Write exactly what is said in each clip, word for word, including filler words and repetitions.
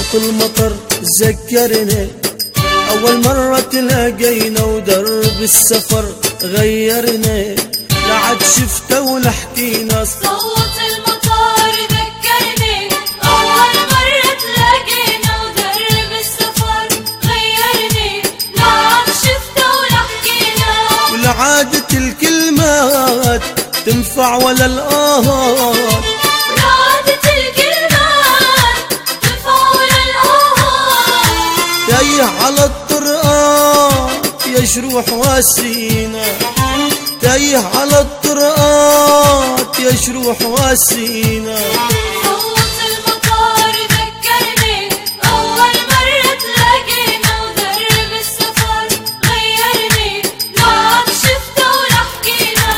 صوت المطر ذكرني أول مرة تلاقينا ودرب السفر غيرني، لا عاد شفته ولا حكينا. صوت المطر ذكرني أول مرة تلاقينا ودرب السفر غيرني، لا عاد شفته ولا حكينا. ولا عادت الكلمات تنفع ولا الآهات، تايه على الطرقات يا جروح واسينا، تايه على الطرقات يا جروح واسينا. صوت المطر ذكرني أول مرة تلاقينا ودرب السفر غيرني، لا عاد شفته ولا حكينا.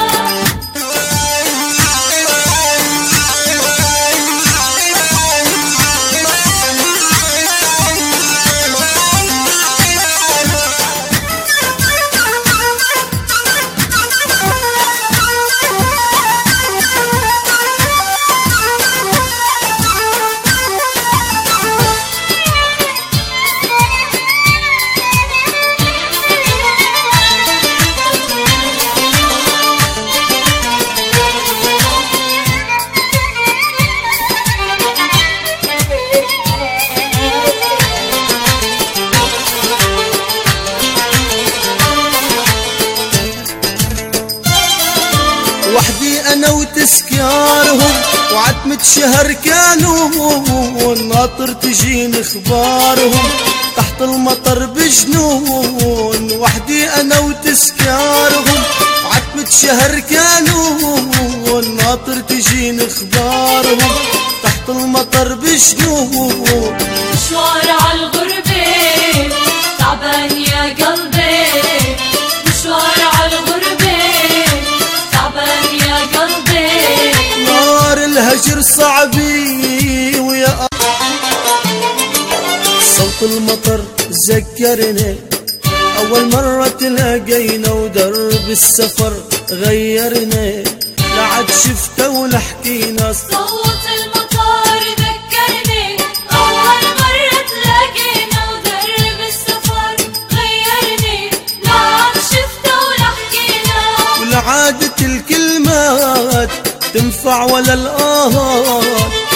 وحدي انا وتسكيارهم وعتمة شهر كانوا، والناطر تجيني اخبارهم تحت المطر بجنون. وحدي انا وتسكيارهم وعتمة شهر كانوا، والناطر تجيني اخبارهم تحت المطر بجنون. مشوار عالغربة تعبان يا قلبي، مشوار عالغربة تعبان يا قلبي. نار الهجر صعبي ويا صوت المطر ذكرني أول مرة تلاقينا ودرب السفر غيرني، لا عاد شفته ولا حكينا. صوت المطر ذكرني أول مرة تلاقينا ودرب السفر غيرني، لا عاد شفته ولا حكينا. ولا عادت الكلمات تنفع ولا الآهات،